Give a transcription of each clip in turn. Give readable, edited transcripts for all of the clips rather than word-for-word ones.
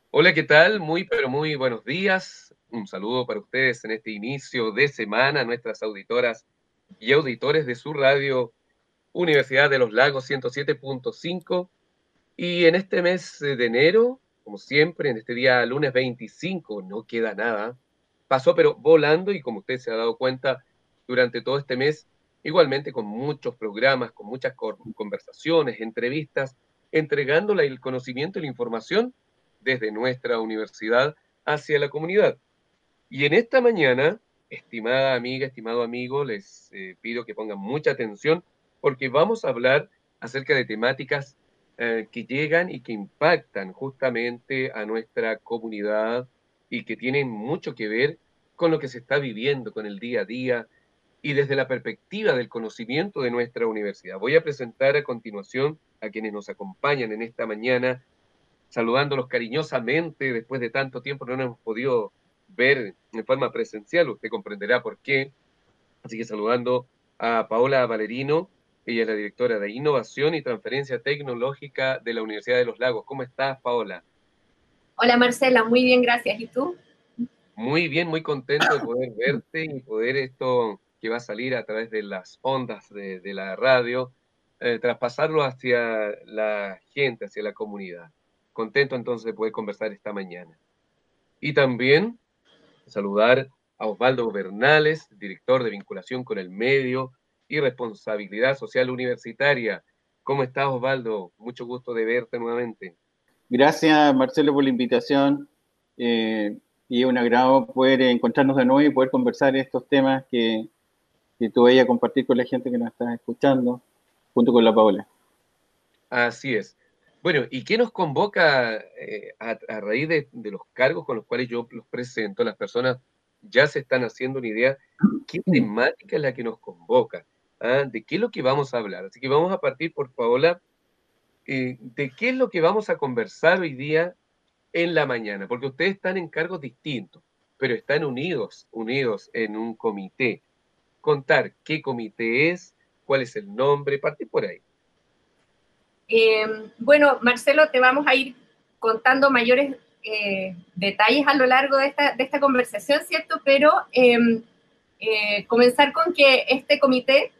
Hola, ¿qué tal? Muy, pero muy buenos días. Un saludo para ustedes en este inicio de semana, nuestras auditoras y auditores de su radio Universidad de los Lagos 107.5. Y en este mes de enero, como siempre, en este día lunes 25, no queda nada. Pasó, pero volando, y como usted se ha dado cuenta, durante todo este mes, igualmente con muchos programas, con muchas conversaciones, entrevistas, entregando el conocimiento y la información desde nuestra universidad hacia la comunidad. Y en esta mañana, estimada amiga, estimado amigo, les pido que pongan mucha atención porque vamos a hablar acerca de temáticas que llegan y que impactan justamente a nuestra comunidad y que tienen mucho que ver con lo que se está viviendo, con el día a día y desde la perspectiva del conocimiento de nuestra universidad. Voy a presentar a continuación a quienes nos acompañan en esta mañana saludándolos cariñosamente. Después de tanto tiempo no nos hemos podido ver en forma presencial, usted comprenderá por qué. Así que saludando a Paola Valerino, ella es la directora de Innovación y Transferencia Tecnológica de la Universidad de los Lagos. ¿Cómo estás, Paola? Hola Marcela, muy bien, gracias. ¿Y tú? Muy bien, muy contento de poder verte y poder esto que va a salir a través de las ondas de la radio, traspasarlo hacia la gente, hacia la comunidad. Contento entonces de poder conversar esta mañana. Y también saludar a Osvaldo Bernales, director de vinculación con el medio y responsabilidad social universitaria. ¿Cómo estás, Osvaldo? Mucho gusto de verte nuevamente. Gracias, Marcelo, por la invitación. Y es un agrado poder encontrarnos de nuevo y poder conversar estos temas que tú vayas a compartir con la gente que nos está escuchando, junto con la Paola. Así es. Bueno, ¿y qué nos convoca a raíz de los cargos con los cuales yo los presento? Las personas ya se están haciendo una idea. ¿Qué temática es la que nos convoca? ¿Ah? ¿De qué es lo que vamos a hablar? Así que vamos a partir por Paola. ¿De qué es lo que vamos a conversar hoy día en la mañana? Porque ustedes están en cargos distintos, pero están unidos en un comité. Contar qué comité es, cuál es el nombre, partir por ahí. Bueno, Marcelo, te vamos a ir contando mayores detalles a lo largo de esta conversación, ¿cierto? Pero comenzar con que este comité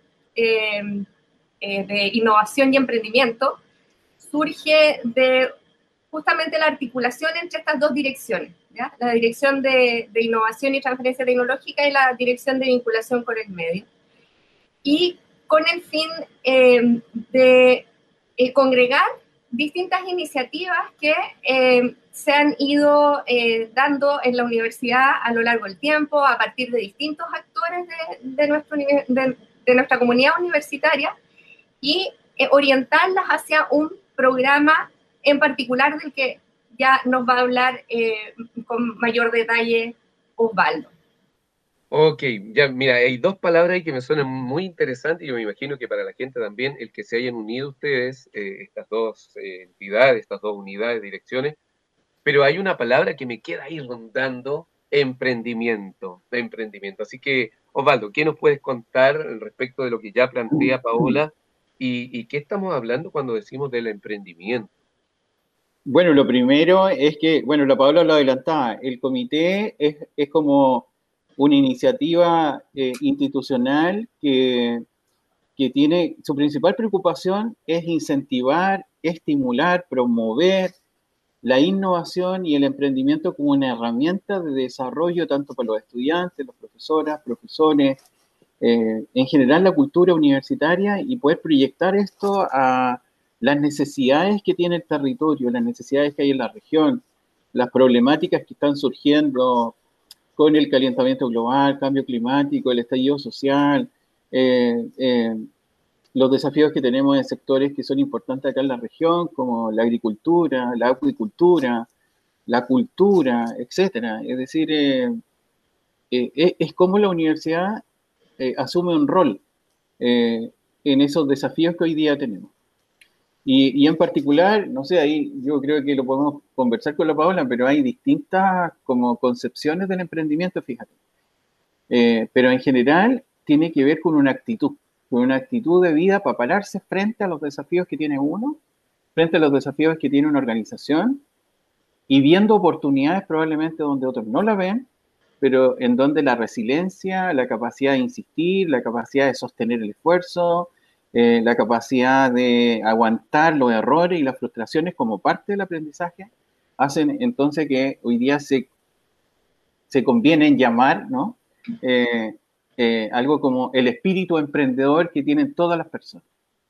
de innovación y emprendimiento surge de justamente la articulación entre estas dos direcciones, ¿ya? La dirección de innovación y transferencia tecnológica y la dirección de vinculación con el medio. Y con el fin de congregar distintas iniciativas que se han ido dando en la universidad a lo largo del tiempo, a partir de distintos actores de nuestra comunidad universitaria, y orientarlas hacia un programa en particular del que ya nos va a hablar con mayor detalle Osvaldo. Ok, ya, mira, hay dos palabras ahí que me suenan muy interesantes y yo me imagino que para la gente también, el que se hayan unido ustedes, estas dos entidades, estas dos unidades, direcciones, pero hay una palabra que me queda ahí rondando, emprendimiento, emprendimiento. Así que, Osvaldo, ¿qué nos puedes contar respecto de lo que ya plantea Paola y qué estamos hablando cuando decimos del emprendimiento? Bueno, lo primero es que, bueno, la Paola lo adelantaba, el comité es como una iniciativa institucional que tiene, su principal preocupación es incentivar, estimular, promover la innovación y el emprendimiento como una herramienta de desarrollo tanto para los estudiantes, los profesoras, profesores, en general la cultura universitaria y poder proyectar esto a las necesidades que tiene el territorio, las necesidades que hay en la región, las problemáticas que están surgiendo con el calentamiento global, cambio climático, el estallido social, eh, eh, los desafíos que tenemos en sectores que son importantes acá en la región, como la agricultura, la acuicultura, la cultura, etcétera. Es decir, es como la universidad asume un rol en esos desafíos que hoy día tenemos. Y en particular, no sé, ahí yo creo que lo podemos conversar con la Paola, pero hay distintas como concepciones del emprendimiento, fíjate. Pero en general tiene que ver con una actitud de vida para pararse frente a los desafíos que tiene uno, frente a los desafíos que tiene una organización y viendo oportunidades probablemente donde otros no la ven, pero en donde la resiliencia, la capacidad de insistir, la capacidad de sostener el esfuerzo, la capacidad de aguantar los errores y las frustraciones como parte del aprendizaje, hacen entonces que hoy día se conviene en llamar, ¿no? Algo como el espíritu emprendedor que tienen todas las personas.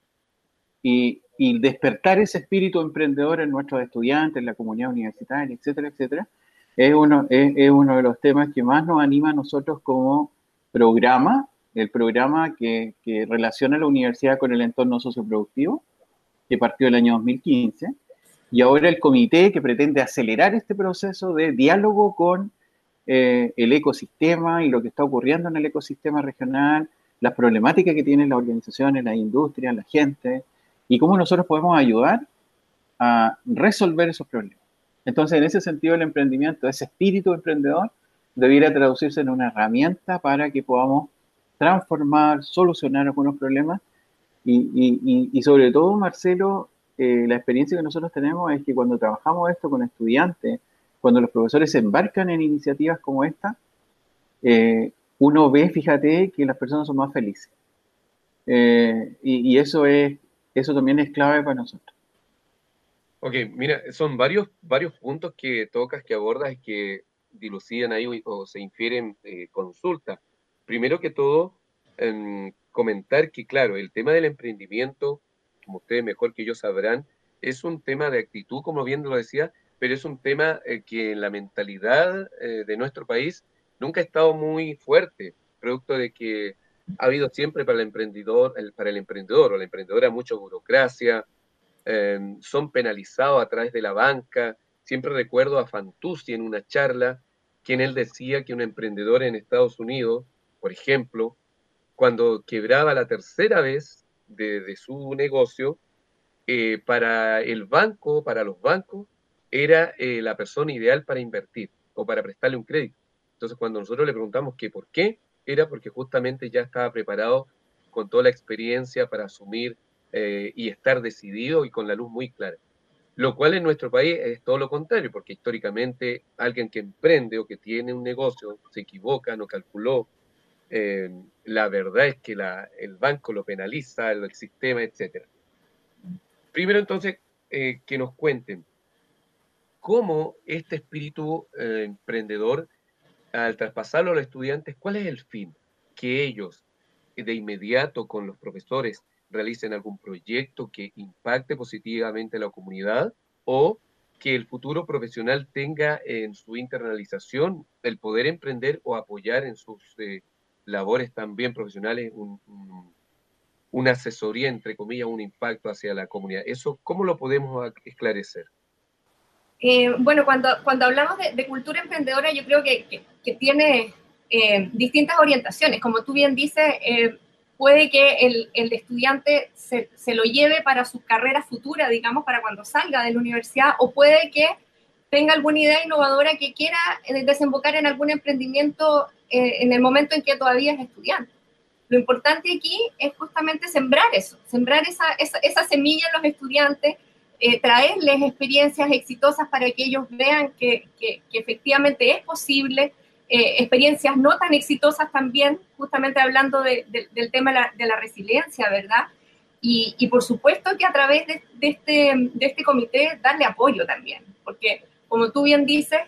Y despertar ese espíritu emprendedor en nuestros estudiantes, en la comunidad universitaria, etcétera, etcétera, es uno de los temas que más nos anima a nosotros como programa, el programa que relaciona la universidad con el entorno socioproductivo, que partió el año 2015, y ahora el comité que pretende acelerar este proceso de diálogo con el ecosistema y lo que está ocurriendo en el ecosistema regional, las problemáticas que tienen las organizaciones, las industrias, la gente, y cómo nosotros podemos ayudar a resolver esos problemas. Entonces, en ese sentido, el emprendimiento, ese espíritu emprendedor, debiera traducirse en una herramienta para que podamos transformar, solucionar algunos problemas y sobre todo, Marcelo, la experiencia que nosotros tenemos es que cuando trabajamos esto con estudiantes, cuando los profesores se embarcan en iniciativas como esta, uno ve, fíjate, que las personas son más felices. Y eso también es clave para nosotros. Ok, mira, son varios puntos que tocas, que abordas, que dilucidan ahí o se infieren consultas. Primero que todo, comentar que, claro, el tema del emprendimiento, como ustedes mejor que yo sabrán, es un tema de actitud, como bien lo decía, pero es un tema que en la mentalidad de nuestro país nunca ha estado muy fuerte, producto de que ha habido siempre para el emprendedor, para el emprendedor o la emprendedora mucha burocracia, son penalizados a través de la banca. Siempre recuerdo a Fantuzzi en una charla, quien él decía que un emprendedor en Estados Unidos, por ejemplo, cuando quebraba la tercera vez de su negocio, para el banco, para los bancos, era la persona ideal para invertir o para prestarle un crédito. Entonces, cuando nosotros le preguntamos que por qué, era porque justamente ya estaba preparado con toda la experiencia para asumir y estar decidido y con la luz muy clara. Lo cual en nuestro país es todo lo contrario, porque históricamente alguien que emprende o que tiene un negocio se equivoca, no calculó, la verdad es que el banco lo penaliza, el sistema, etcétera. Primero entonces, que nos cuenten cómo este espíritu emprendedor, al traspasarlo a los estudiantes, ¿cuál es el fin? Que ellos de inmediato con los profesores realicen algún proyecto que impacte positivamente a la comunidad, o que el futuro profesional tenga en su internalización el poder emprender o apoyar en sus labores también profesionales una asesoría, entre comillas, un impacto hacia la comunidad. ¿Eso cómo lo podemos esclarecer? Bueno, cuando hablamos de cultura emprendedora, yo creo que tiene distintas orientaciones. Como tú bien dices, puede que el estudiante se lo lleve para su carrera futura, digamos, para cuando salga de la universidad, o puede que tenga alguna idea innovadora que quiera desembocar en algún emprendimiento en el momento en que todavía es estudiante. Lo importante aquí es justamente sembrar eso, sembrar esa semilla en los estudiantes, traerles experiencias exitosas para que ellos vean que efectivamente es posible, experiencias no tan exitosas también, justamente hablando del tema de la resiliencia, ¿verdad? Y por supuesto que a través de este comité darle apoyo también, porque como tú bien dices,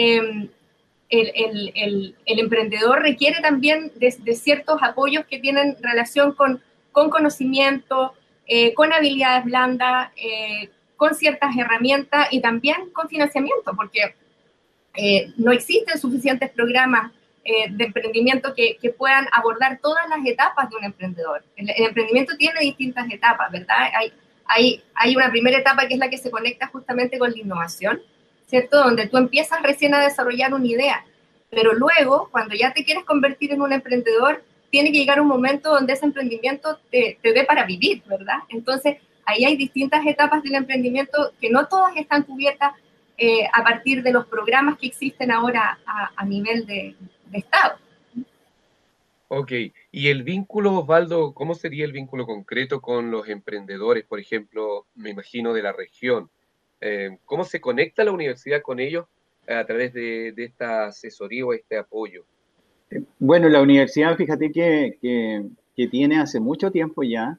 el emprendedor requiere también de ciertos apoyos que tienen relación con conocimiento, con habilidades blandas, con ciertas herramientas y también con financiamiento, porque no existen suficientes programas de emprendimiento que puedan abordar todas las etapas de un emprendedor. El emprendimiento tiene distintas etapas, ¿verdad? Hay una primera etapa que es la que se conecta justamente con la innovación, ¿cierto? Donde tú empiezas recién a desarrollar una idea, pero luego, cuando ya te quieres convertir en un emprendedor, tiene que llegar un momento donde ese emprendimiento te dé para vivir, ¿verdad? Entonces, ahí hay distintas etapas del emprendimiento que no todas están cubiertas a partir de los programas que existen ahora a nivel de Estado. Ok, y el vínculo, Osvaldo, ¿cómo sería el vínculo concreto con los emprendedores, por ejemplo, me imagino de la región? ¿Cómo se conecta la universidad con ellos a través de esta asesoría o este apoyo? Bueno, la universidad, fíjate que tiene hace mucho tiempo ya,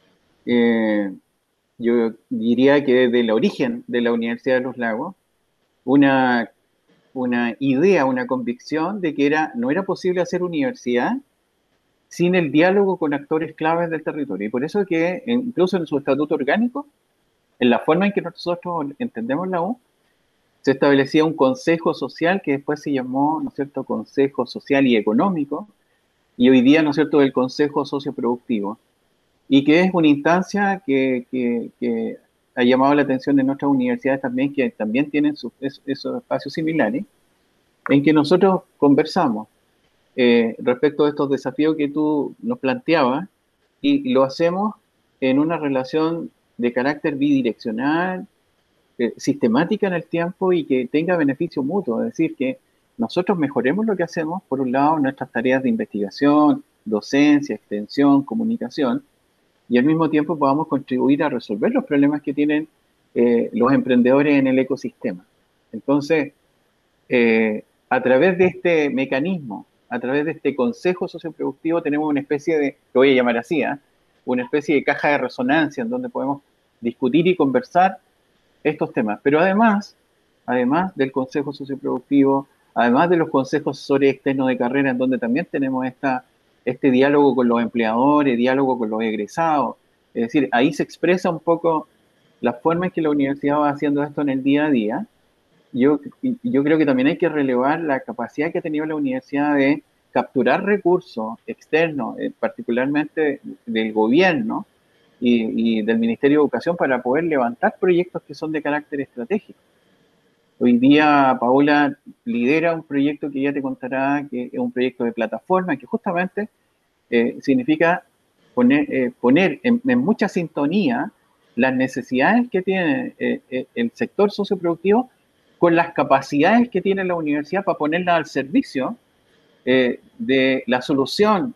eh, yo diría que desde el origen de la Universidad de los Lagos, una, una idea, una convicción de que no era posible hacer universidad sin el diálogo con actores claves del territorio. Y por eso que incluso en su estatuto orgánico, en la forma en que nosotros entendemos la U, se establecía un consejo social que después se llamó, ¿no es cierto?, Consejo Social y Económico, y hoy día, ¿no es cierto?, el Consejo Socioproductivo, y que es una instancia que ha llamado la atención de nuestras universidades también, que también tienen esos espacios similares, en que nosotros conversamos respecto a estos desafíos que tú nos planteabas, y lo hacemos en una relación de carácter bidireccional, sistemática en el tiempo y que tenga beneficio mutuo, es decir, que nosotros mejoremos lo que hacemos, por un lado, nuestras tareas de investigación, docencia, extensión, comunicación, y al mismo tiempo podamos contribuir a resolver los problemas que tienen los emprendedores en el ecosistema. Entonces, a través de este mecanismo, a través de este consejo socioproductivo, tenemos una especie de, lo voy a llamar así, una especie de caja de resonancia en donde podemos discutir y conversar estos temas. Pero además del consejo socioproductivo, además de los consejos asesores externos de carrera, en donde también tenemos este diálogo con los empleadores, diálogo con los egresados, es decir, ahí se expresa un poco la forma en que la universidad va haciendo esto en el día a día. Yo creo que también hay que relevar la capacidad que ha tenido la universidad de capturar recursos externos, particularmente del gobierno y del Ministerio de Educación, para poder levantar proyectos que son de carácter estratégico. Hoy día Paola lidera un proyecto que ya te contará, que es un proyecto de plataforma, que justamente significa poner en mucha sintonía las necesidades que tiene el sector socioproductivo con las capacidades que tiene la universidad para ponerlas al servicio de la solución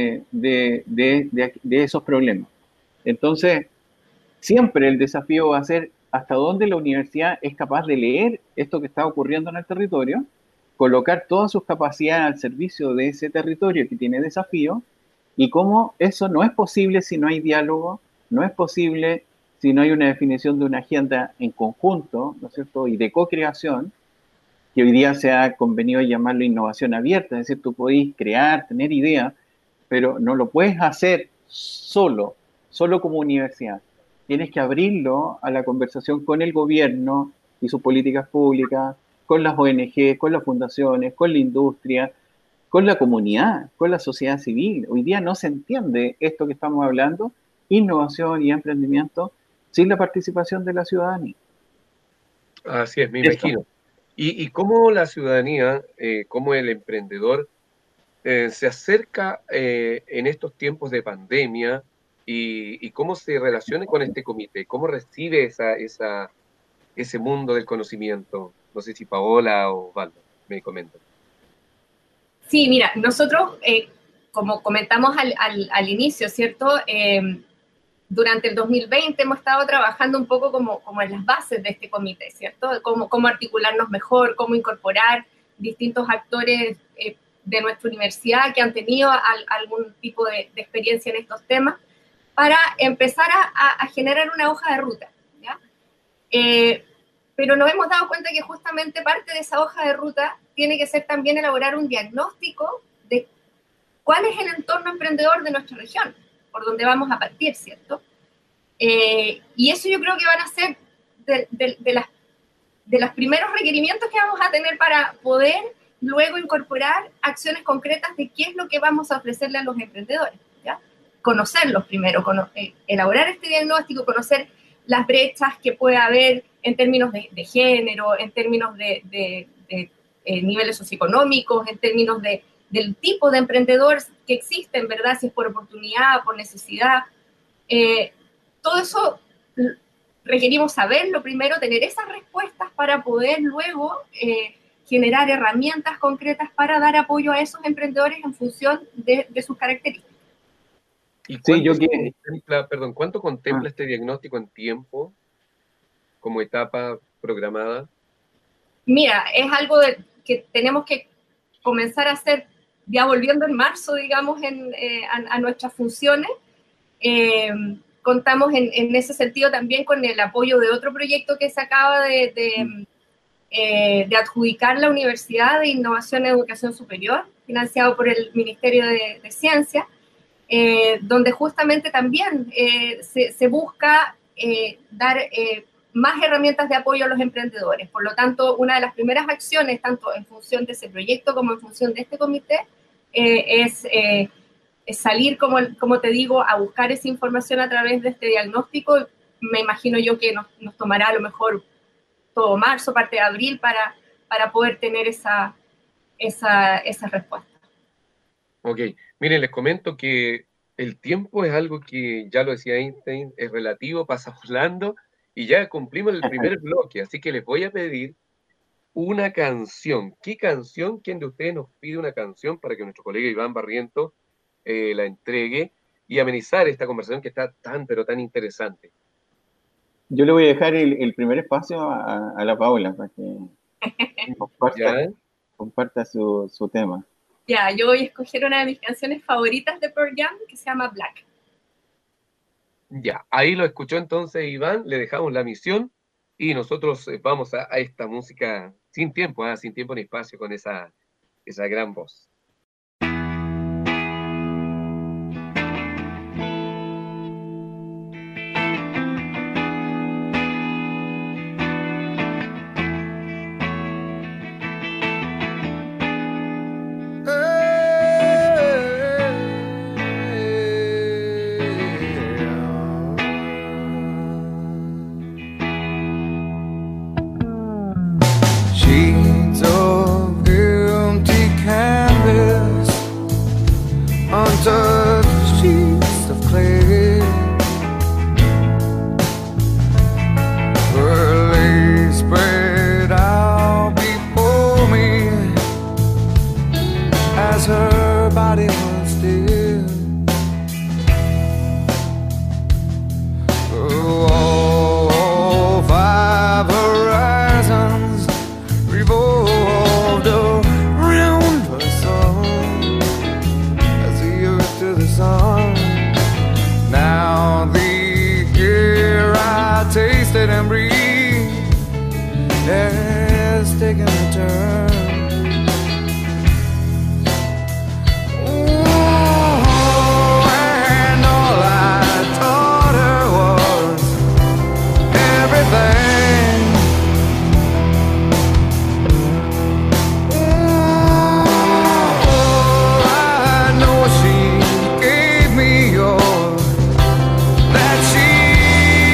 de esos problemas. Entonces, siempre el desafío va a ser hasta dónde la universidad es capaz de leer esto que está ocurriendo en el territorio, colocar todas sus capacidades al servicio de ese territorio que tiene desafíos, y cómo eso no es posible si no hay diálogo, no es posible si no hay una definición de una agenda en conjunto, ¿no es cierto?, y de co-creación, que hoy día se ha convenido llamarlo innovación abierta, es decir, tú podés crear, tener ideas, pero no lo puedes hacer solo como universidad. Tienes que abrirlo a la conversación con el gobierno y sus políticas públicas, con las ONG, con las fundaciones, con la industria, con la comunidad, con la sociedad civil. Hoy día no se entiende esto que estamos hablando, innovación y emprendimiento, sin la participación de la ciudadanía. Así es, me Eso. imagino. Y cómo la ciudadanía, cómo el emprendedor se acerca en estos tiempos de pandemia y cómo se relaciona con este comité, cómo recibe ese mundo del conocimiento. No sé si Paola o Valdo me comentan. Sí, mira, nosotros, como comentamos al inicio, ¿cierto? Durante el 2020 hemos estado trabajando un poco como en las bases de este comité, ¿cierto? Cómo articularnos mejor, cómo incorporar distintos actores de nuestra universidad que han tenido algún tipo de experiencia en estos temas, para empezar a generar una hoja de ruta, ¿ya? Pero nos hemos dado cuenta que justamente parte de esa hoja de ruta tiene que ser también elaborar un diagnóstico de cuál es el entorno emprendedor de nuestra región, por donde vamos a partir, ¿cierto? Y eso yo creo que van a ser de los primeros requerimientos que vamos a tener para poder luego incorporar acciones concretas de qué es lo que vamos a ofrecerle a los emprendedores, ¿ya? Conocerlos primero, elaborar este diagnóstico, conocer las brechas que puede haber en términos de género, en términos de niveles socioeconómicos, en términos del tipo de emprendedor que existen, ¿verdad? Si es por oportunidad, por necesidad. Todo eso requerimos saberlo primero, tener esas respuestas para poder luego generar herramientas concretas para dar apoyo a esos emprendedores en función de sus características. ¿Y Sí, cuánto contempla este diagnóstico en tiempo? como etapa programada? Mira, es algo que tenemos que comenzar a hacer ya volviendo en marzo, digamos, a nuestras funciones. Contamos en ese sentido también con el apoyo de otro proyecto que se acaba de adjudicar la Universidad de Innovación en Educación Superior, financiado por el Ministerio de Ciencia, donde justamente también se busca dar más herramientas de apoyo a los emprendedores. Por lo tanto, una de las primeras acciones, tanto en función de ese proyecto como en función de este comité, es salir, como te digo, a buscar esa información a través de este diagnóstico. Me imagino yo que nos tomará a lo mejor todo marzo, parte de abril, para poder tener esa respuesta. Ok, miren, les comento que el tiempo es algo que, ya lo decía Einstein, es relativo, pasa volando, y ya cumplimos el primer bloque, así que les voy a pedir una canción. ¿Qué canción? ¿Quién de ustedes nos pide una canción para que nuestro colega Iván Barrientos la entregue y amenizar esta conversación que está tan, pero tan interesante? Yo le voy a dejar el primer espacio a la Paula para que comparta su tema. Ya, yo voy a escoger una de mis canciones favoritas de Pearl Jam, que se llama Black. Ya, ahí lo escuchó entonces Iván, le dejamos la misión y nosotros vamos a esta música sin tiempo ni espacio, con esa gran voz.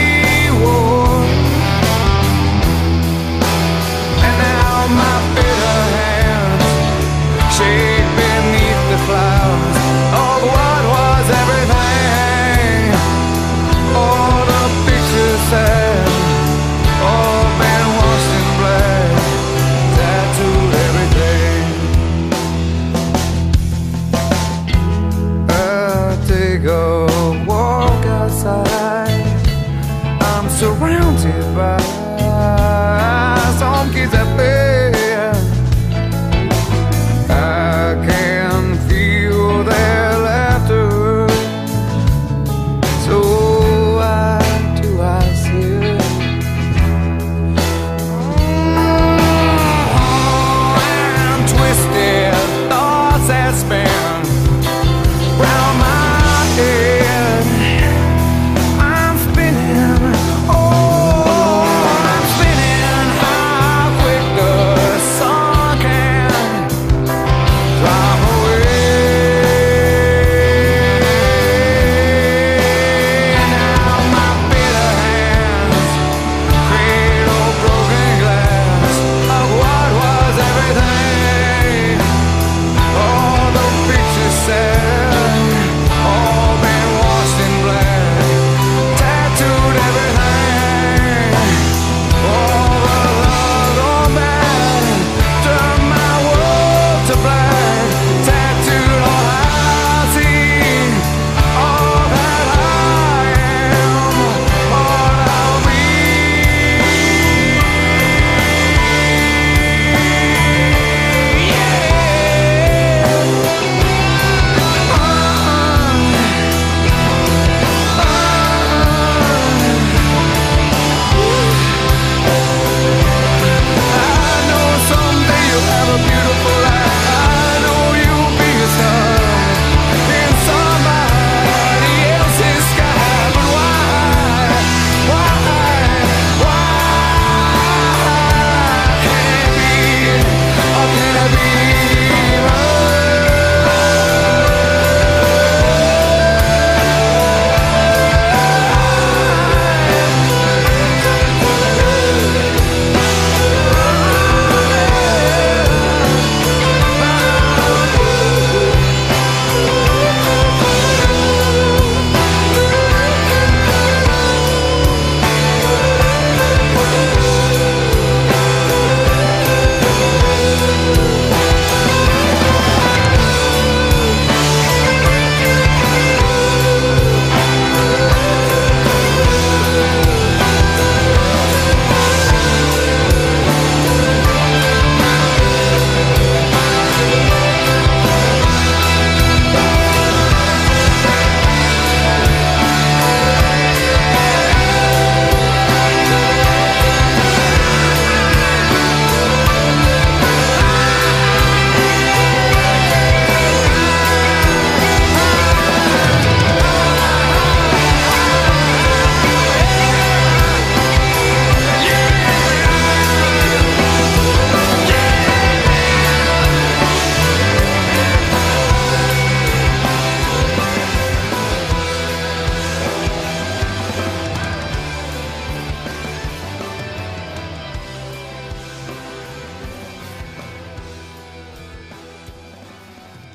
My bitter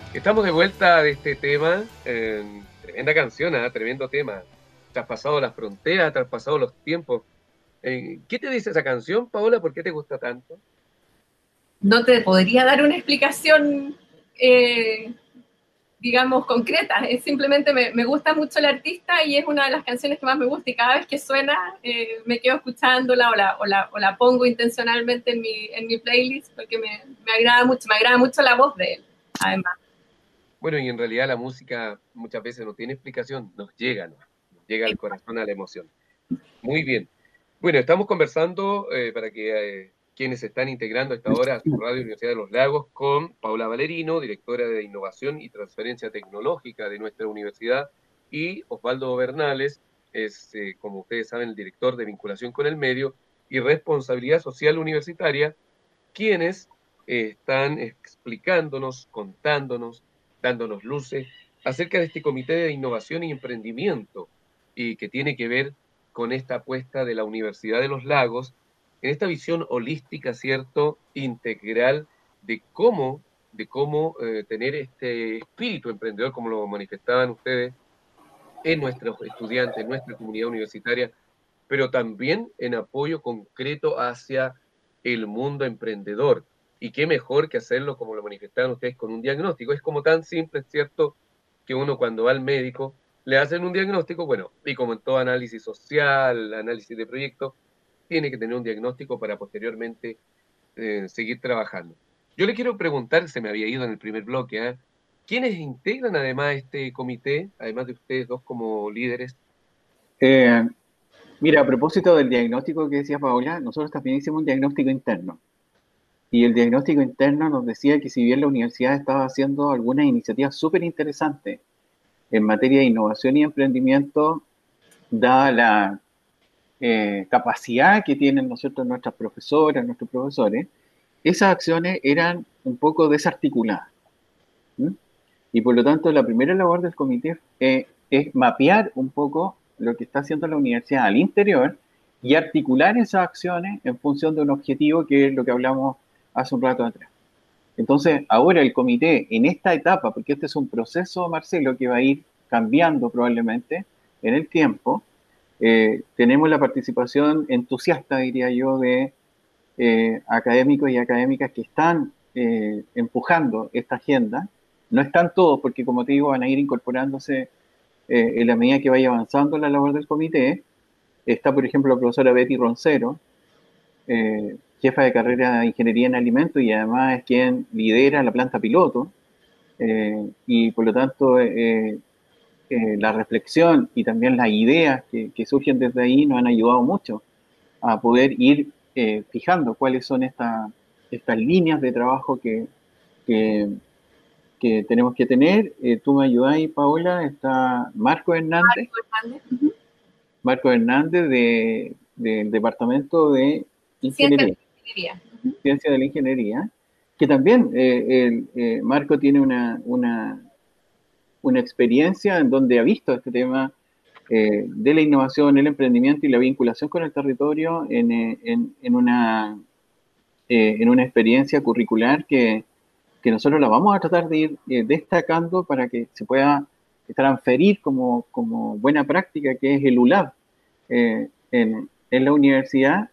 Estamos de vuelta de este tema, tremenda canción, tremendo tema, traspasado las fronteras, traspasado los tiempos. ¿Qué te dice esa canción, Paola? ¿Por qué te gusta tanto? No te podría dar una explicación, digamos, concreta. Es simplemente me gusta mucho el artista y es una de las canciones que más me gusta y cada vez que suena me quedo escuchándola o la pongo intencionalmente en mi playlist porque me agrada mucho la voz de él, además. Bueno, y en realidad la música muchas veces no tiene explicación, nos llega, ¿no? Nos llega al corazón, a la emoción. Muy bien. Bueno, estamos conversando para que quienes se están integrando a esta hora a su Radio Universidad de los Lagos con Paula Valerino, directora de Innovación y Transferencia Tecnológica de nuestra universidad, y Osvaldo Bernales, es, como ustedes saben, el director de Vinculación con el Medio y Responsabilidad Social Universitaria, quienes están explicándonos, contándonos, dándonos luces acerca de este Comité de Innovación y Emprendimiento, y que tiene que ver con esta apuesta de la Universidad de los Lagos, en esta visión holística, ¿cierto?, integral de cómo tener este espíritu emprendedor, como lo manifestaban ustedes, en nuestros estudiantes, en nuestra comunidad universitaria, pero también en apoyo concreto hacia el mundo emprendedor. Y qué mejor que hacerlo, como lo manifestaron ustedes, con un diagnóstico. Es como tan simple, es cierto, que uno cuando va al médico le hacen un diagnóstico, bueno, y como en todo análisis social, análisis de proyecto, tiene que tener un diagnóstico para posteriormente seguir trabajando. Yo le quiero preguntar, se me había ido en el primer bloque, ¿quiénes integran además este comité, además de ustedes dos como líderes? Eh, Mira, a propósito del diagnóstico que decía Paola, nosotros también hicimos un diagnóstico interno. Y el diagnóstico interno nos decía que si bien la universidad estaba haciendo algunas iniciativas súper interesantes en materia de innovación y emprendimiento, dada la capacidad que tienen nosotros, nuestras profesoras, nuestros profesores, esas acciones eran un poco desarticuladas. ¿Mm? Y por lo tanto, la primera labor del comité es mapear un poco lo que está haciendo la universidad al interior y articular esas acciones en función de un objetivo que es lo que hablamos hace un rato atrás. Entonces, ahora el comité, en esta etapa, porque este es un proceso, Marcelo, que va a ir cambiando probablemente en el tiempo, tenemos la participación entusiasta, diría yo, de académicos y académicas que están empujando esta agenda. No están todos, porque como te digo, van a ir incorporándose en la medida que vaya avanzando la labor del comité. Está, por ejemplo, la profesora Betty Roncero, jefa de carrera de Ingeniería en Alimentos y además es quien lidera la planta piloto. Y por lo tanto, la reflexión y también las ideas que surgen desde ahí nos han ayudado mucho a poder ir fijando cuáles son estas líneas de trabajo que, que tenemos que tener. Tú me ayudáis, Paola, está Marco Hernández. Marco Hernández del Departamento de Ingeniería. Ciencia de la Ingeniería, que también Marco tiene una experiencia en donde ha visto este tema de la innovación, el emprendimiento y la vinculación con el territorio en una experiencia curricular que nosotros la vamos a tratar de ir destacando para que se pueda transferir como buena práctica, que es el ULAB en la universidad.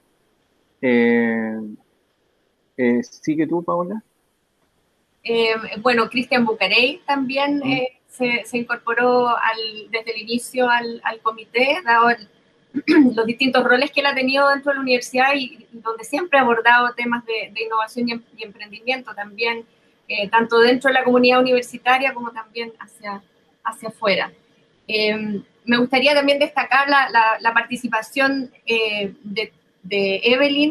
¿Sigue tú, Paola? Bueno, Cristian Bucarey también se incorporó desde el inicio al comité, dado los distintos roles que él ha tenido dentro de la universidad y donde siempre ha abordado temas de innovación y emprendimiento también, tanto dentro de la comunidad universitaria como también hacia afuera. Me gustaría también destacar la participación de Evelyn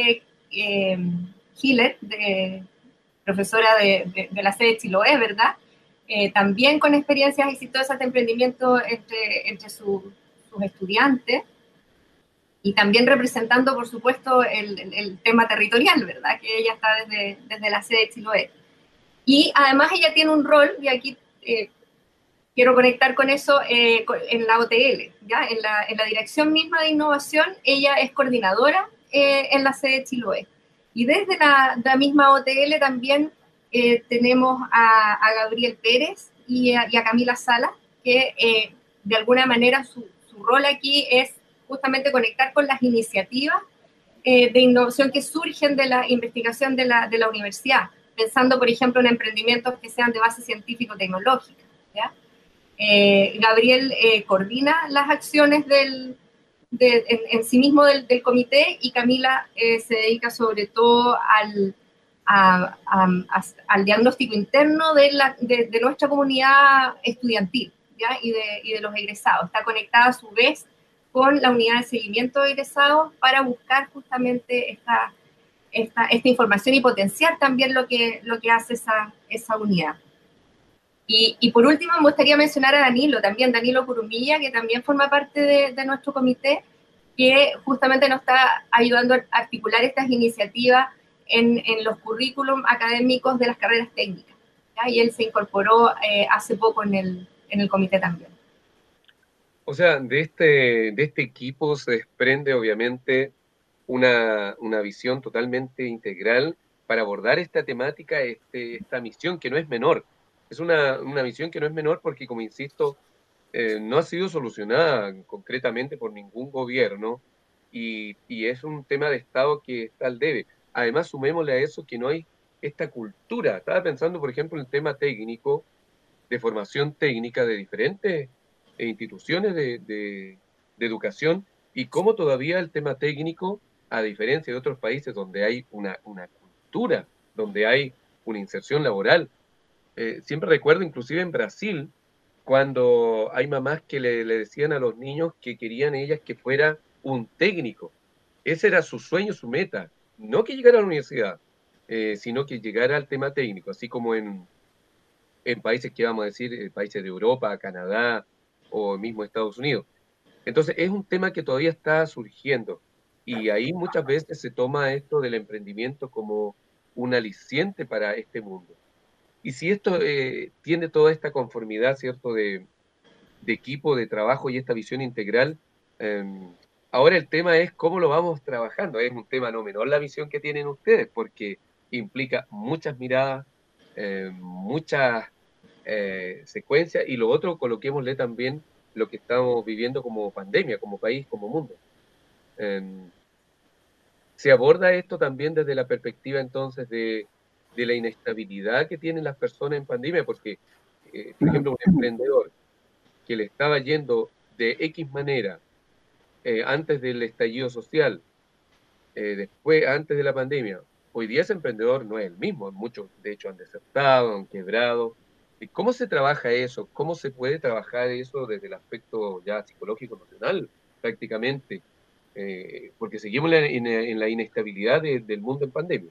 Hiller, profesora de la sede de Chiloé, ¿verdad? También con experiencias exitosas de emprendimiento entre sus estudiantes y también representando, por supuesto, el tema territorial, ¿verdad? Que ella está desde la sede de Chiloé. Y además ella tiene un rol, y aquí quiero conectar con eso, en la OTL, ¿ya? En la dirección misma de innovación, ella es coordinadora en la sede de Chiloé. Y desde la misma OTL también tenemos a Gabriel Pérez y a Camila Sala, que de alguna manera su rol aquí es justamente conectar con las iniciativas de innovación que surgen de la investigación de la universidad, pensando, por ejemplo, en emprendimientos que sean de base científico-tecnológica. Gabriel coordina las acciones en sí mismo del comité, y Camila se dedica sobre todo al diagnóstico interno de nuestra comunidad estudiantil, ¿ya? Y de los egresados. Está conectada a su vez con la unidad de seguimiento de egresados para buscar justamente esta información y potenciar también lo que hace esa unidad. Y por último, me gustaría mencionar a Danilo Curumilla, que también forma parte de nuestro comité, que justamente nos está ayudando a articular estas iniciativas en los currículum académicos de las carreras técnicas, ¿ya? Y él se incorporó hace poco en el comité también. O sea, de este equipo se desprende obviamente una visión totalmente integral para abordar esta temática, esta misión que no es menor. Es una misión que no es menor porque, como insisto, no ha sido solucionada concretamente por ningún gobierno, y es un tema de Estado que está al debe. Además, sumémosle a eso que no hay esta cultura. Estaba pensando, por ejemplo, en el tema técnico, de formación técnica de diferentes instituciones de educación, y cómo todavía el tema técnico, a diferencia de otros países donde hay una cultura, donde hay una inserción laboral. Siempre recuerdo, inclusive en Brasil, cuando hay mamás que le decían a los niños que querían ellas que fuera un técnico. Ese era su sueño, su meta. No que llegara a la universidad, sino que llegara al tema técnico, así como en países que vamos a decir, países de Europa, Canadá o mismo Estados Unidos. Entonces, es un tema que todavía está surgiendo, y ahí muchas veces se toma esto del emprendimiento como un aliciente para este mundo. Y si esto tiene toda esta conformidad, ¿cierto?, de equipo, de trabajo y esta visión integral, eh, ahora el tema es cómo lo vamos trabajando. Es un tema no menor la visión que tienen ustedes, porque implica muchas miradas, muchas secuencias, y lo otro, coloquémosle también lo que estamos viviendo como pandemia, como país, como mundo. Eh, Se aborda esto también desde la perspectiva entonces de la inestabilidad que tienen las personas en pandemia, porque, por ejemplo, un emprendedor que le estaba yendo de X manera antes del estallido social, después, antes de la pandemia, hoy día ese emprendedor no es el mismo. Muchos, de hecho, han desertado, han quebrado. ¿Y cómo se trabaja eso? ¿Cómo se puede trabajar eso desde el aspecto ya psicológico, emocional, prácticamente? Porque seguimos en la inestabilidad del mundo en pandemia.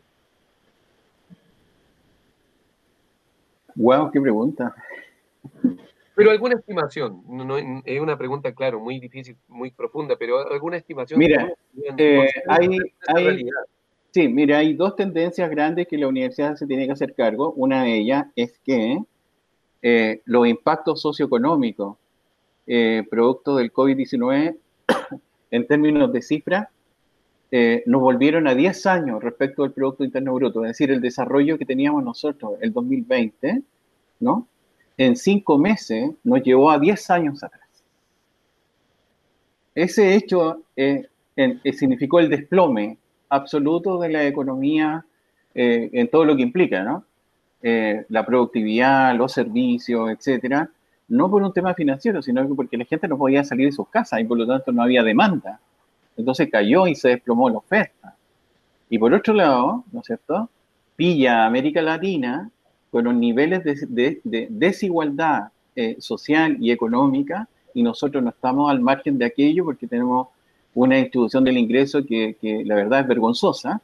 Wow, qué pregunta. Pero alguna estimación, no, es una pregunta, claro, muy difícil, muy profunda, pero alguna estimación. Mira, Realidad. Sí, mira, hay dos tendencias grandes que la universidad se tiene que hacer cargo. Una de ellas es que los impactos socioeconómicos producto del COVID-19, en términos de cifra, nos volvieron a 10 años respecto al Producto Interno Bruto, es decir, el desarrollo que teníamos nosotros el 2020, ¿no? En 5 meses nos llevó a 10 años atrás. Ese hecho significó el desplome absoluto de la economía en todo lo que implica, ¿no? La productividad, los servicios, etcétera, no por un tema financiero, sino porque la gente no podía salir de sus casas y por lo tanto no había demanda. Entonces cayó y se desplomó la oferta. Y por otro lado, ¿no es cierto?, pilla a América Latina con los niveles de desigualdad social y económica, y nosotros no estamos al margen de aquello porque tenemos una distribución del ingreso que la verdad es vergonzosa.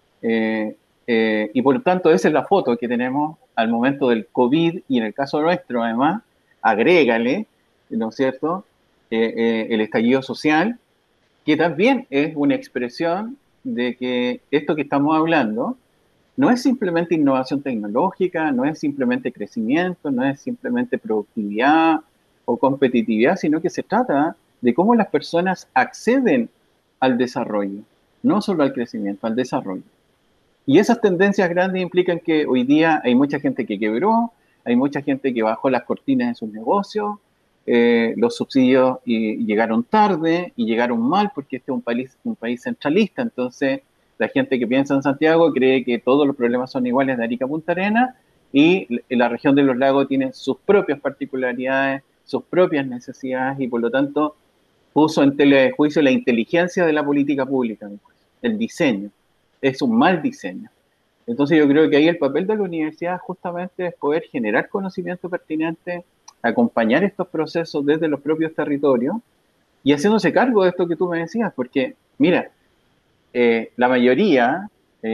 Y por lo tanto, esa es la foto que tenemos al momento del COVID, y en el caso nuestro, además, agrégale, ¿no es cierto?, el estallido social, que también es una expresión de que esto que estamos hablando no es simplemente innovación tecnológica, no es simplemente crecimiento, no es simplemente productividad o competitividad, sino que se trata de cómo las personas acceden al desarrollo, no solo al crecimiento, al desarrollo. Y esas tendencias grandes implican que hoy día hay mucha gente que quebró, hay mucha gente que bajó las cortinas de sus negocios, los subsidios llegaron tarde y llegaron mal porque este es un país centralista, entonces la gente que piensa en Santiago cree que todos los problemas son iguales de Arica a Punta Arenas y la región de los lagos tiene sus propias particularidades, sus propias necesidades y por lo tanto puso en tela de juicio la inteligencia de la política pública, el diseño. Es un mal diseño. Entonces yo creo que ahí el papel de la universidad justamente es poder generar conocimiento pertinente, acompañar estos procesos desde los propios territorios y haciéndose cargo de esto que tú me decías, porque mira, la mayoría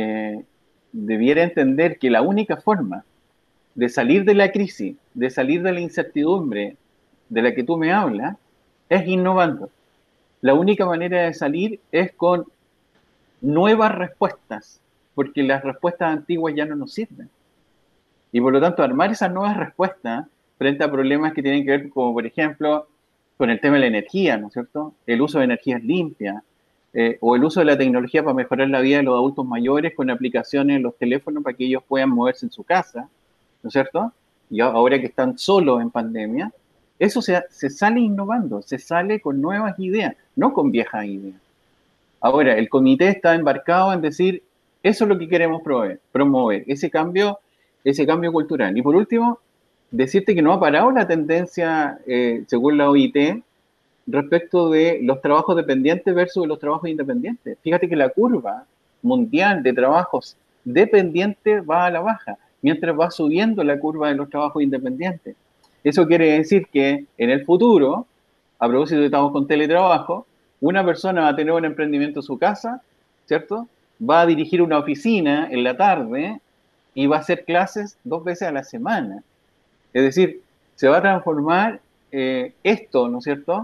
debiera entender que la única forma de salir de la crisis, de salir de la incertidumbre de la que tú me hablas, es innovando. La única manera de salir es con nuevas respuestas, porque las respuestas antiguas ya no nos sirven. Y por lo tanto, armar esas nuevas respuestas frente a problemas que tienen que ver, como por ejemplo, con el tema de la energía, ¿no es cierto? El uso de energías limpias, o el uso de la tecnología para mejorar la vida de los adultos mayores con aplicaciones en los teléfonos para que ellos puedan moverse en su casa, ¿no es cierto? Y ahora que están solos en pandemia, eso se sale innovando, se sale con nuevas ideas, no con viejas ideas. Ahora, el comité está embarcado en decir, eso es lo que queremos promover ese cambio cultural. Y por último, decirte que no ha parado la tendencia, según la OIT, respecto de los trabajos dependientes versus los trabajos independientes. Fíjate que la curva mundial de trabajos dependientes va a la baja, mientras va subiendo la curva de los trabajos independientes. Eso quiere decir que en el futuro, a propósito de que estamos con teletrabajo, una persona va a tener un emprendimiento en su casa, ¿cierto? Va a dirigir una oficina en la tarde y va a hacer clases 2 veces a la semana. Es decir, se va a transformar esto, ¿no es cierto?,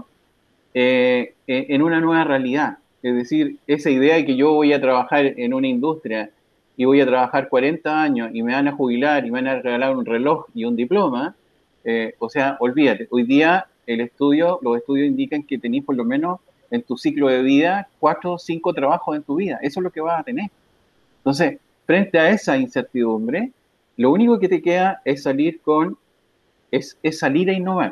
en una nueva realidad. Es decir, esa idea de que yo voy a trabajar en una industria y voy a trabajar 40 años y me van a jubilar y me van a regalar un reloj y un diploma, o sea, olvídate. Hoy día los estudios indican que tenés por lo menos en tu ciclo de vida 4 o 5 trabajos en tu vida. Eso es lo que vas a tener. Entonces, frente a esa incertidumbre, lo único que te queda es salir salir a innovar.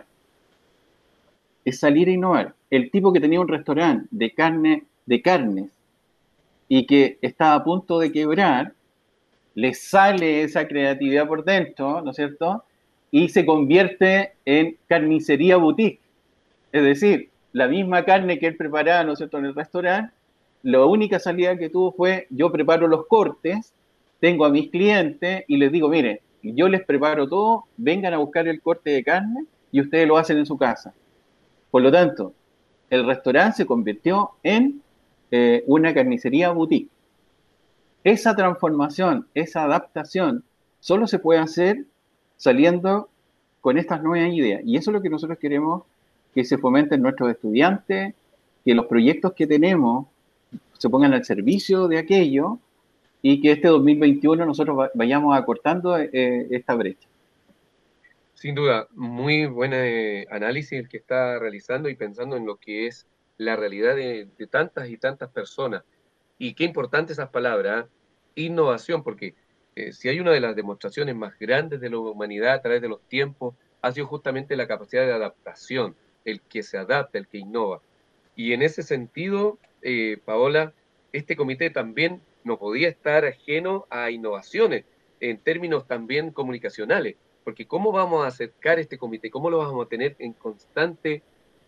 Es salir a innovar. El tipo que tenía un restaurante de carnes y que estaba a punto de quebrar, le sale esa creatividad por dentro, ¿no es cierto? Y se convierte en carnicería boutique. Es decir, la misma carne que él preparaba, ¿no es cierto?, en el restaurante, la única salida que tuvo fue, yo preparo los cortes, tengo a mis clientes y les digo, mire, yo les preparo todo, vengan a buscar el corte de carne y ustedes lo hacen en su casa. Por lo tanto, el restaurante se convirtió en una carnicería boutique. Esa transformación, esa adaptación, solo se puede hacer saliendo con estas nuevas ideas. Y eso es lo que nosotros queremos que se fomenten nuestros estudiantes, que los proyectos que tenemos se pongan al servicio de aquello y que este 2021 nosotros vayamos acortando esta brecha. Sin duda, muy buen análisis el que está realizando y pensando en lo que es la realidad de tantas y tantas personas. Y qué importante esas palabras, innovación, porque si hay una de las demostraciones más grandes de la humanidad a través de los tiempos, ha sido justamente la capacidad de adaptación, el que se adapta, el que innova. Y en ese sentido, Paola, este comité también no podía estar ajeno a innovaciones en términos también comunicacionales, porque ¿cómo vamos a acercar este comité? ¿Cómo lo vamos a tener en constante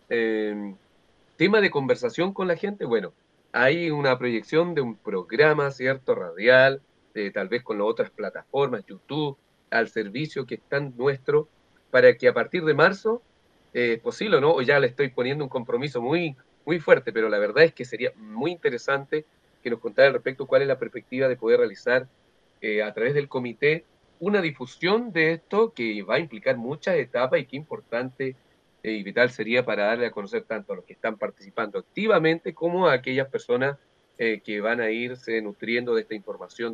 tema de conversación con la gente? Bueno, hay una proyección de un programa, ¿cierto?, radial, tal vez con las otras plataformas, YouTube, al servicio que están nuestro, para que a partir de marzo, posible, ¿no? O ya le estoy poniendo un compromiso muy, muy fuerte, pero la verdad es que sería muy interesante que nos contara al respecto cuál es la perspectiva de poder realizar a través del comité una difusión de esto que va a implicar muchas etapas y qué importante y vital sería para darle a conocer tanto a los que están participando activamente como a aquellas personas que van a irse nutriendo de esta información,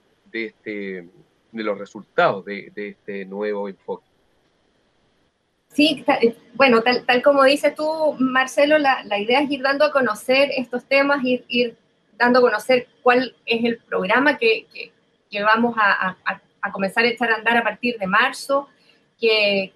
de los resultados de este nuevo enfoque. Sí, bueno, tal como dices tú, Marcelo, la idea es ir dando a conocer estos temas, ir dando a conocer cuál es el programa que vamos a comenzar a echar a andar a partir de marzo, que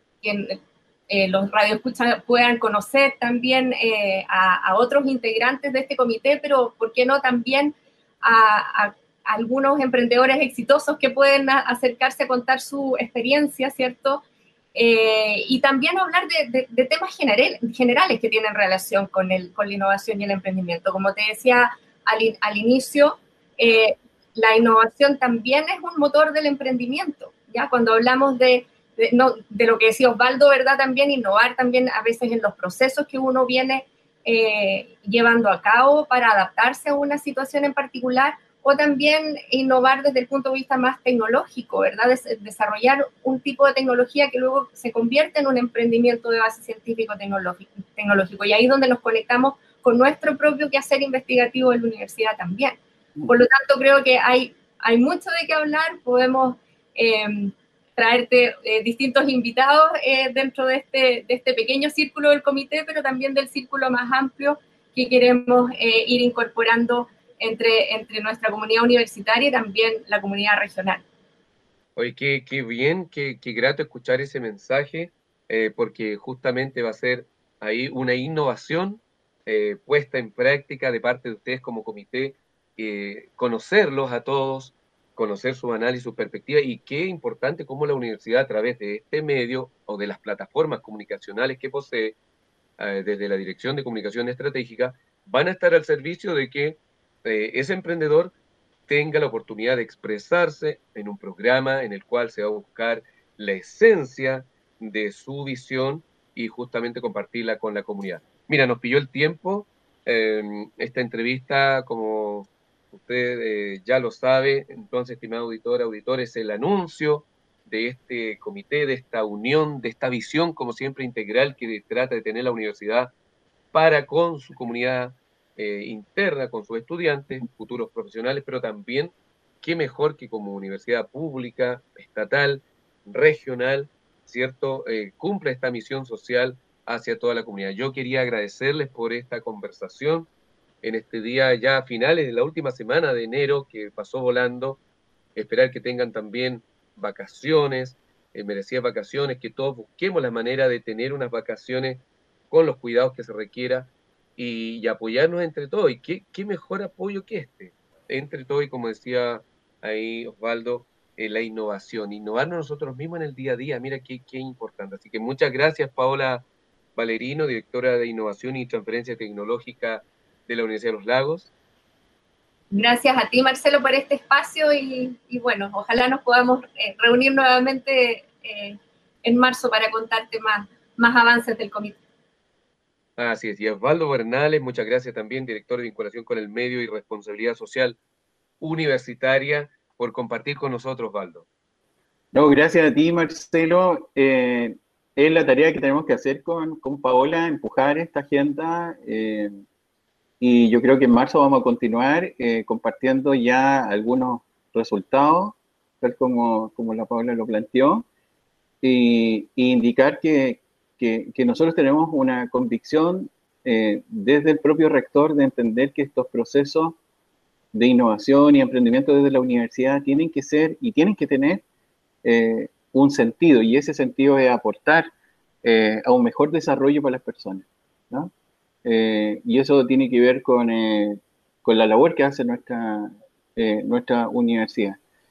los radioescuchas puedan conocer también a otros integrantes de este comité, pero ¿por qué no también a algunos emprendedores exitosos que pueden acercarse a contar su experiencia, ¿cierto? Y también hablar de temas generales que tienen relación con la innovación y el emprendimiento. Como te decía al inicio, la innovación también es un motor del emprendimiento, ¿ya? Cuando hablamos de lo que decía Osvaldo, ¿verdad? También innovar también a veces en los procesos que uno viene llevando a cabo para adaptarse a una situación en particular, o también innovar desde el punto de vista más tecnológico, ¿verdad? Desarrollar un tipo de tecnología que luego se convierte en un emprendimiento de base científico-tecnológico. Y ahí es donde nos conectamos con nuestro propio quehacer investigativo en la universidad también. Por lo tanto, creo que hay mucho de qué hablar. Podemos traerte distintos invitados dentro de este pequeño círculo del comité, pero también del círculo más amplio que queremos ir incorporando entre nuestra comunidad universitaria y también la comunidad regional. Oye, qué bien, qué grato escuchar ese mensaje, porque justamente va a ser ahí una innovación puesta en práctica de parte de ustedes como comité, conocerlos a todos, conocer su análisis, su perspectiva, y qué importante cómo la universidad a través de este medio o de las plataformas comunicacionales que posee, desde la Dirección de Comunicación Estratégica, van a estar al servicio de que ese emprendedor tenga la oportunidad de expresarse en un programa en el cual se va a buscar la esencia de su visión y justamente compartirla con la comunidad. Mira, nos pilló el tiempo. Esta entrevista, como usted ya lo sabe, entonces, estimado auditor, auditor, es el anuncio de este comité, de esta unión, de esta visión, como siempre, integral que trata de tener la universidad para con su comunidad interna, con sus estudiantes, futuros profesionales, pero también qué mejor que como universidad pública, estatal, regional, ¿cierto? Cumpla esta misión social hacia toda la comunidad. Yo quería agradecerles por esta conversación en este día ya a finales de la última semana de enero que pasó volando. Esperar que tengan también vacaciones, merecidas vacaciones, que todos busquemos la manera de tener unas vacaciones con los cuidados que se requiera y apoyarnos entre todos. ¿Y qué mejor apoyo que este? Entre todos, y como decía ahí Osvaldo, la innovación, innovarnos nosotros mismos en el día a día, mira qué importante. Así que muchas gracias, Paola Valerino, directora de Innovación y Transferencia Tecnológica de la Universidad de los Lagos. Gracias a ti, Marcelo, por este espacio y bueno, ojalá nos podamos reunir nuevamente en marzo para contarte más avances del comité. Así es, y Osvaldo Bernales, muchas gracias también, director de vinculación con el medio y responsabilidad social universitaria, por compartir con nosotros, Osvaldo. No, gracias a ti, Marcelo. Es la tarea que tenemos que hacer con Paola, empujar esta agenda. Y yo creo que en marzo vamos a continuar compartiendo ya algunos resultados, tal como la Paola lo planteó, y indicar que nosotros tenemos una convicción desde el propio rector de entender que estos procesos de innovación y emprendimiento desde la universidad tienen que ser y tienen que tener un sentido, y ese sentido es aportar a un mejor desarrollo para las personas, ¿no? Y eso tiene que ver con la labor que hace nuestra universidad.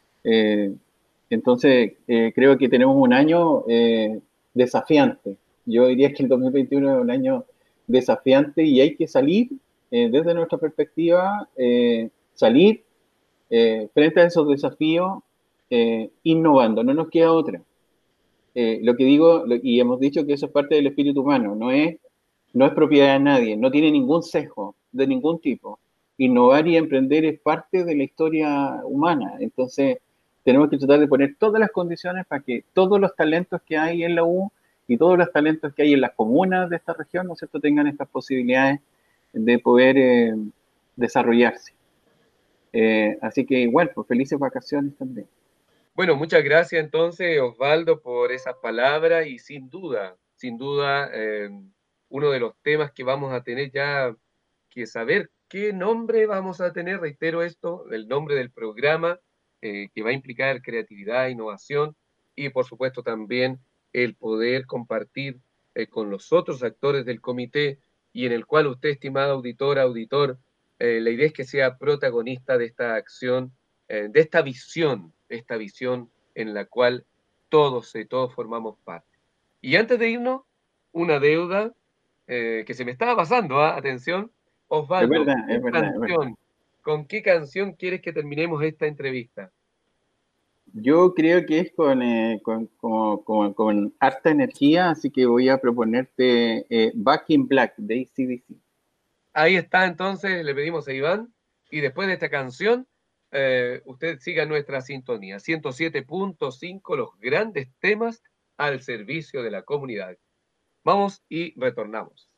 Entonces, creo que tenemos un año desafiante. Yo diría que el 2021 es un año desafiante y hay que salir, desde nuestra perspectiva, salir frente a esos desafíos innovando, no nos queda otra. Lo que digo, y hemos dicho que eso es parte del espíritu humano, no es propiedad de nadie, no tiene ningún sesgo de ningún tipo. Innovar y emprender es parte de la historia humana, entonces tenemos que tratar de poner todas las condiciones para que todos los talentos que hay en la U y todos los talentos que hay en las comunas de esta región, ¿no es cierto?, tengan estas posibilidades de poder desarrollarse. Así que igual, pues felices vacaciones también. Bueno, muchas gracias entonces, Osvaldo, por esas palabras y sin duda, uno de los temas que vamos a tener ya que saber qué nombre vamos a tener, reitero esto, el nombre del programa que va a implicar creatividad, innovación y, por supuesto, también el poder compartir con los otros actores del comité y en el cual usted, estimada auditora, auditor, la idea es que sea protagonista de esta acción, de esta visión en la cual todos formamos parte. Y antes de irnos, una deuda que se me estaba pasando, ¿ah? Atención, Es Osvaldo, verdad, es verdad, es verdad. ¿con qué canción quieres que terminemos esta entrevista? Yo creo que es con harta energía, así que voy a proponerte Back in Black de AC/DC. Ahí está, entonces, le pedimos a Iván, y después de esta canción, usted siga nuestra sintonía, 107.5, los grandes temas al servicio de la comunidad. Vamos y retornamos.